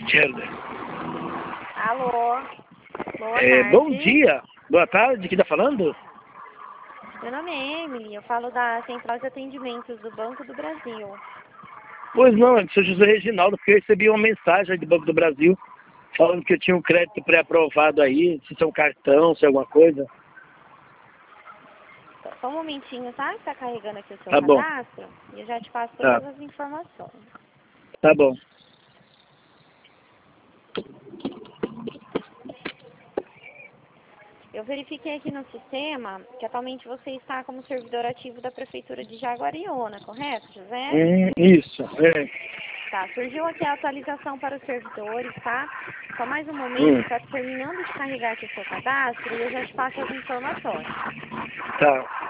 Gerda. Alô, boa tarde. Bom dia, boa tarde, quem tá falando? Meu nome é Emily, eu falo da Central de Atendimentos do Banco do Brasil. Pois não, eu sou José Reginaldo, porque eu recebi uma mensagem aí do Banco do Brasil falando que eu tinha um crédito pré-aprovado aí, se é um cartão, se é alguma coisa. Só um momentinho, tá? Está carregando aqui o seu Tá bom. cadastro e eu já te passo Tá. todas as informações. Tá bom. Eu verifiquei aqui no sistema que atualmente você está como servidor ativo da Prefeitura de Jaguariúna, correto, José? Isso, Tá, surgiu aqui a atualização para os servidores, tá? Só mais um momento, está terminando de carregar aqui o seu cadastro e eu já te passo as informações. Tá.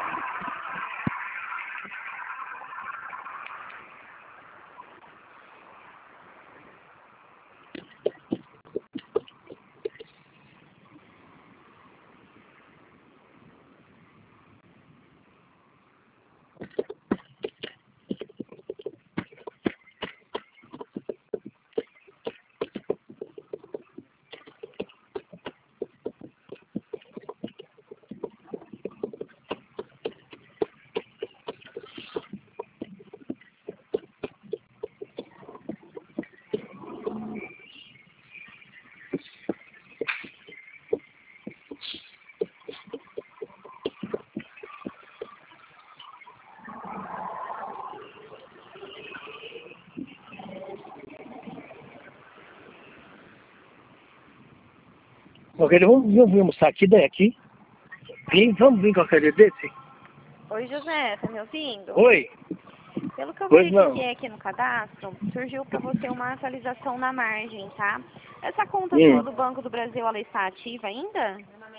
Ok, vamos almoçar aqui, daí aqui. E vamos vir qualquer dia desse? Oi, José, tá me ouvindo? Oi? Pelo que eu Pois não. verifiquei aqui no cadastro, surgiu para você uma atualização na margem, tá? Essa conta sua do Banco do Brasil, ela está ativa ainda?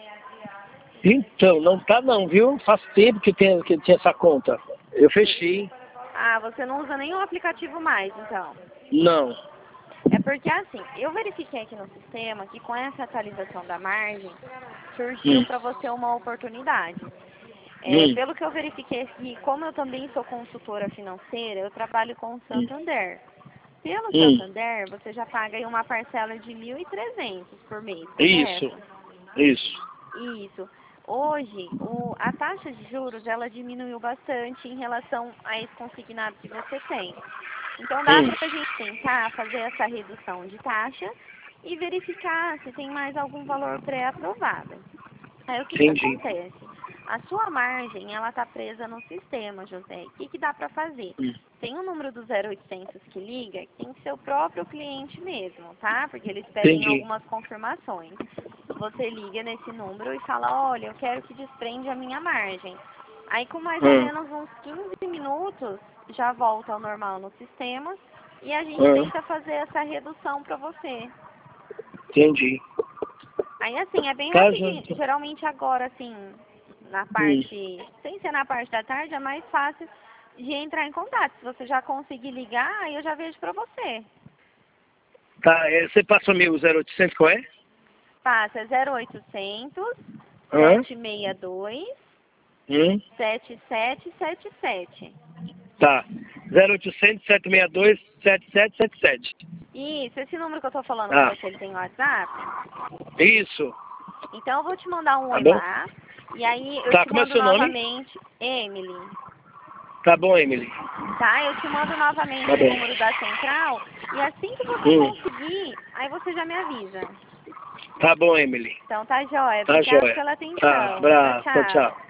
Então, não tá não, viu? Faz tempo que tinha essa conta. Eu fechei. Ah, você não usa nenhum aplicativo mais, então. Não. É porque, assim, eu verifiquei aqui no sistema que com essa atualização da margem, surgiu para você uma oportunidade. Pelo que eu verifiquei aqui, como eu também sou consultora financeira, eu trabalho com o Santander. Pelo Santander, você já paga aí uma parcela de 1.300 por mês, correto? Isso. Isso. Hoje, a taxa de juros, ela diminuiu bastante em relação a esse consignado que você tem. Então, dá para a gente tentar fazer essa redução de taxa e verificar se tem mais algum valor pré-aprovado. Aí, o que acontece? A sua margem, ela está presa no sistema, José. O que dá para fazer? Tem o número do 0800 que liga, que tem que ser o próprio cliente mesmo, tá? Porque eles pedem algumas confirmações. Você liga nesse número e fala, olha, eu quero que desprende a minha margem. Aí, com mais ou menos uns 15 minutos, já volta ao normal no sistema e a gente tenta fazer essa redução para você. Entendi. Aí, assim, é bem rapidinho. Geralmente agora, assim, na parte, sem ser na parte da tarde, é mais fácil de entrar em contato. Se você já conseguir ligar, aí eu já vejo para você. Tá, você passa o meu 0800, qual é? Passa, é 0800 762 7777. Tá, 0800 762 7777. Isso, esse número que eu tô falando com você, ele tem WhatsApp? Isso. Então eu vou te mandar um oi lá. E aí eu te mando novamente, Emily. Tá bom, Emily. Tá, eu te mando novamente o número da central. E assim que você conseguir, aí você já me avisa. Tá bom, Emily. Então tá jóia. Tá Obrigada jóia. pela atenção. Tá, abraço, Tchau, tchau. tchau.